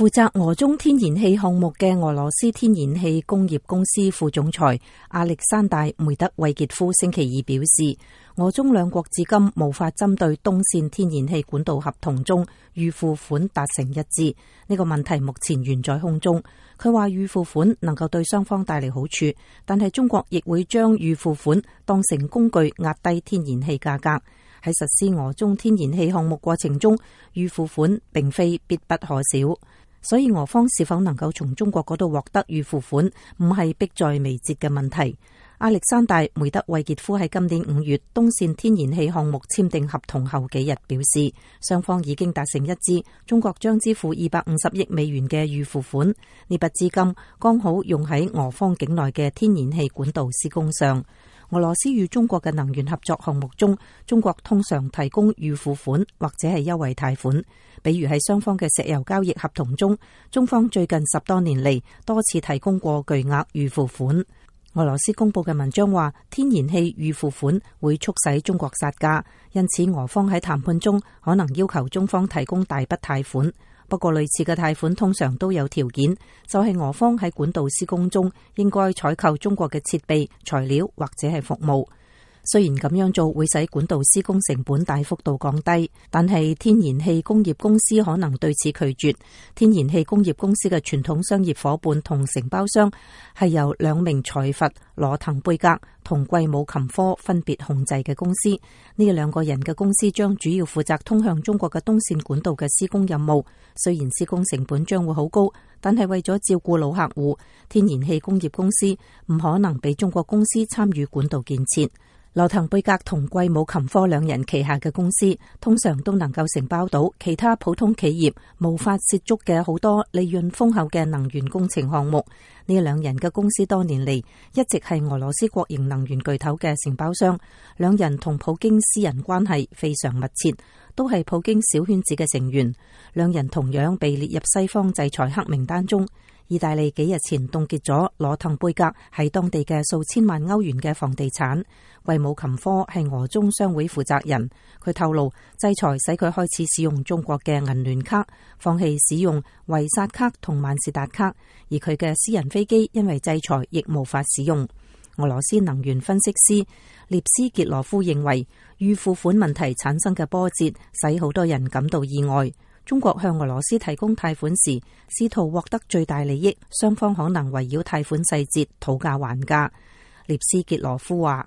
負責俄中天然氣項目嘅俄羅斯天然氣工業公司副總裁亞歷山大·梅德韋傑夫星期二表示，俄中兩國至今無法針對東線天然氣管道合同中預付款達成一致，呢個問題目前懸在空中。佢話預付款能夠對雙方帶嚟好處，但係中國亦會將預付款當成工具壓低天然氣價格。喺實施俄中天然氣項目過程中，預付款並非必不可少。所以俄方是否能夠從中國嗰度獲得預付款，唔係迫在眉睫嘅問題。亞歷山大·梅德韋傑夫喺今年5月東線天然氣項目簽訂合同後幾日表示，雙方已經達成一致，中國將支付250億美元嘅預付款，呢筆資金剛好用喺俄方境內嘅天然氣管道施工上。俄羅斯與中國嘅能源合作項目中，中國通常提供預付款或者係優惠貸款，比如喺雙方嘅石油交易合同中，中方最近10多年嚟多次提供過巨額預付款。俄羅斯公布嘅文章話，天然氣預付款會促使中國殺價，因此俄方喺談判中可能要求中方提供大筆貸款。不過類似嘅貸款通常都有條件，就係俄方喺管道施工中應該採購中國嘅設備、材料或者係服務。雖然咁樣做會使管道施工成本大幅度降低，但係天然氣工業公司可能對此拒絕。天然氣工業公司嘅傳統商業夥伴同承包商係由兩名財閥羅滕貝格同貴姆琴科分別控制嘅公司。呢兩個人嘅公司將主要負責通向中國嘅東線管道嘅施工任務。雖然施工成本將會好高，但係為咗照顧老客戶，天然氣工業公司唔可能俾中國公司參與管道建設。羅滕貝格同貴姆琴科兩人旗下嘅公司通常都能夠承包到其他普通企業無法涉足嘅好多利潤豐厚嘅能源工程項目。呢兩人嘅公司多年嚟一直係俄羅斯國營能源巨頭嘅承包商，兩人同普京私人關係非常密切，都係普京小圈子嘅成員。兩人同樣被列入西方制裁黑名單中。意大利幾日前凍結咗羅滕貝格喺當地嘅數千萬歐元嘅房地產。貴姆琴科係俄中商會負責人，佢透露制裁使佢開始使用中國嘅銀聯卡，放棄使用維薩卡同萬事達卡，而佢嘅私人飛機因為制裁亦無法使用。俄羅斯能源分析師列斯傑羅夫認為，預付款問題產生嘅波折使好多人感到意外。中國向俄羅斯提供貸款時，試圖獲得最大利益，雙方可能圍繞貸款細節討價還價。列斯傑羅夫話：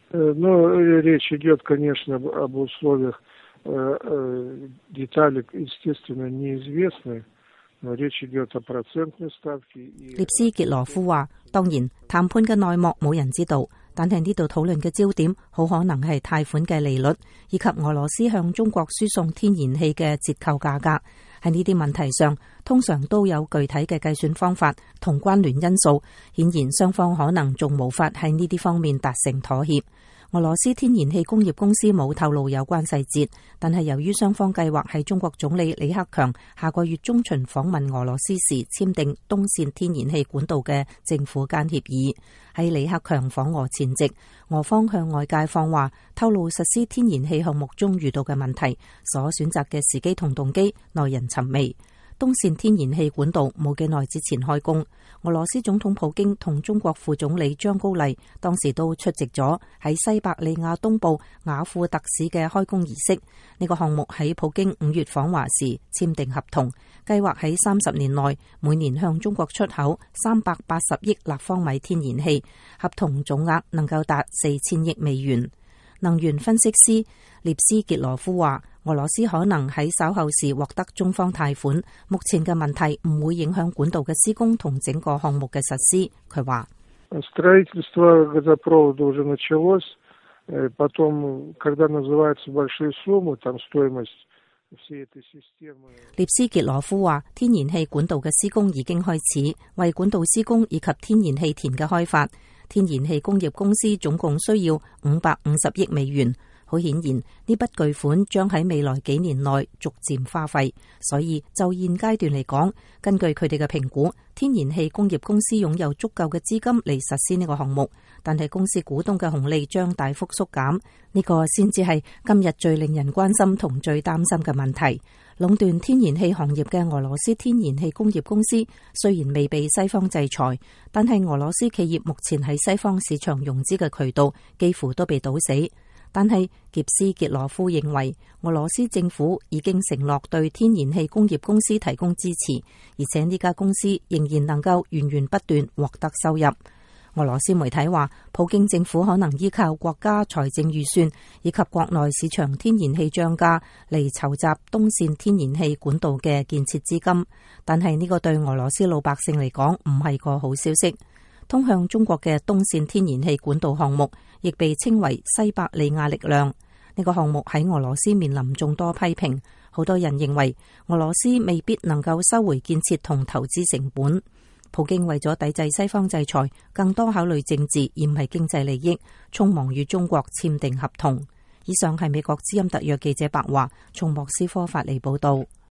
列斯傑羅夫話，當然談判嘅內幕冇人知道，但係呢度討論嘅焦點好可能係貸款嘅利率，以及俄羅斯向中國輸送天然氣嘅折扣價格。喺呢啲問題上，通常都有具體嘅計算方法同關聯因素。顯然雙方可能仲無法喺呢啲方面達成妥協。俄羅斯天然氣工業公司冇透露有關細節，但係由於雙方計劃喺中國總理李克強下個月中旬訪問俄羅斯時簽訂東線天然氣管道嘅政府間協議，喺李克強訪俄前夕，俄方向外界放話，透露實施天然氣項目中遇到嘅問題，所選擇嘅時機同動機耐人尋味。東線天然氣管道冇幾耐之前開工，俄羅斯總統普京同中國副總理張高麗當時都出席咗喺西伯利亞東部雅庫特市嘅開工儀式。呢個項目喺普京5月訪華時簽訂合同，計劃喺30年內每年向中國出口380億立方米天然氣，合同總額能夠達4000億美元。能源分析師列斯傑羅夫話，俄羅斯可能喺稍後時獲得中方貸款，目前嘅問題唔會影響管道嘅施工同整個項目嘅實施。佢話，列斯傑羅夫話，天然氣管道嘅施工已經開始，為管道施工以及天然氣田嘅開發，天然氣工業公司總共需要550億美元。好顯然，呢筆巨款將喺未來幾年內逐漸花費，所以就現階段嚟講，根據佢哋嘅評估，天然氣工業公司擁有足夠嘅資金嚟實施呢個項目，但係公司股東嘅紅利將大幅縮減，呢個先至係今日最令人關心同最擔心嘅問題。 壟斷天然氣行業嘅俄羅斯天然氣工業公司雖然未被西方制裁，但係俄羅斯企業目前喺西方市場融資嘅渠道幾乎都被堵死。但係傑斯傑羅夫認為，俄羅斯政府已經承諾對天然氣工業公司提供支持，而且呢家公司仍然能夠源源不斷獲得收入。俄羅斯媒體話，普京政府可能依靠國家財政預算以及國內市場天然氣漲價嚟籌集東線天然氣管道嘅建設資金，但係呢個對俄羅斯老百姓嚟講唔係個好消息。通向中國嘅東線天然氣管道項目亦被稱為西伯利亞力量。呢個項目喺俄羅斯面臨眾多批評，好多人認為俄羅斯未必能夠收回建設同投資成本。普京為咗抵制西方制裁，更多考慮政治而唔係經濟利益，匆忙與中國簽訂合同。以上係美國之音特約記者白華從莫斯科發嚟報道。